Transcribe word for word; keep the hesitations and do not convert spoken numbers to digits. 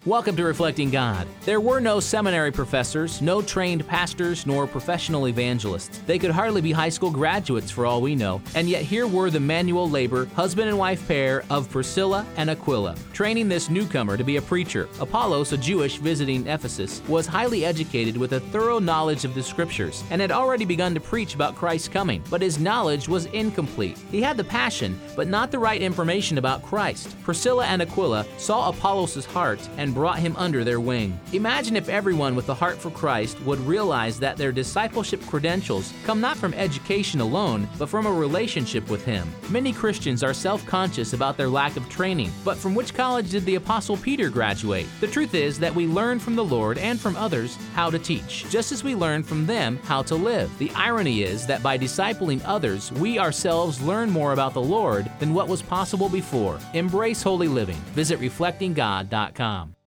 Welcome to Reflecting God. There were no seminary professors, no trained pastors, nor professional evangelists. They could hardly be high school graduates for all we know, and yet here were the manual labor, husband and wife pair of Priscilla and Aquila, training this newcomer to be a preacher. Apollos, a Jewish visiting Ephesus, was highly educated with a thorough knowledge of the Scriptures, and had already begun to preach about Christ's coming, but his knowledge was incomplete. He had the passion, but not the right information about Christ. Priscilla and Aquila saw Apollos' heart and brought him under their wing. Imagine if everyone with a heart for Christ would realize that their discipleship credentials come not from education alone, but from a relationship with Him. Many Christians are self-conscious about their lack of training, but from which college did the Apostle Peter graduate? The truth is that we learn from the Lord and from others how to teach, just as we learn from them how to live. The irony is that by discipling others, we ourselves learn more about the Lord than what was possible before. Embrace holy living. Visit reflecting god dot com.